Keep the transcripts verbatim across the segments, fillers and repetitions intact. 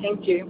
Thank you.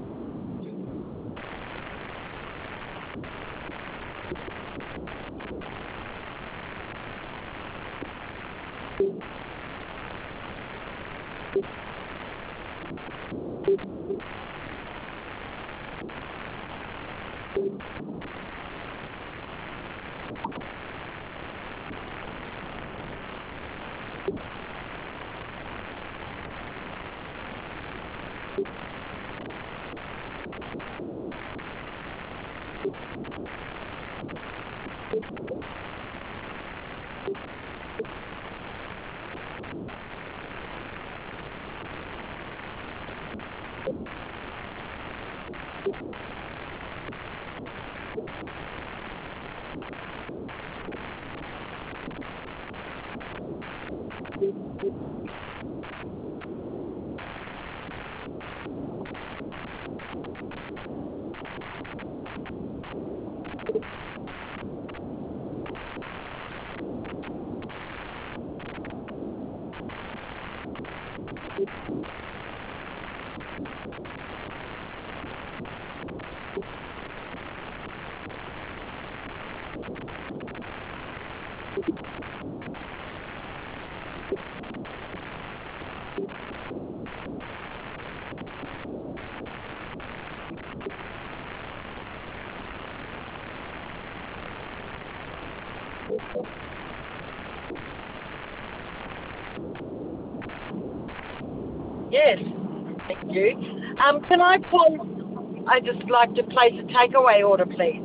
Yes, thank you. Um, can I call? I just like to place a takeaway order, please.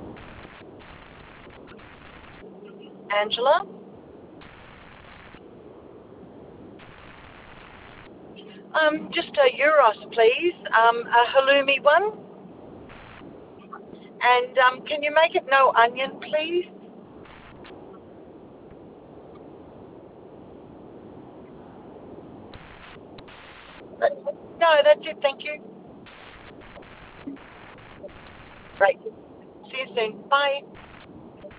Angela? Um, just a gyros, please. Um, a halloumi one. And um, can you make it no onion, please? No, that's it. Thank you. Great. See you soon. Bye.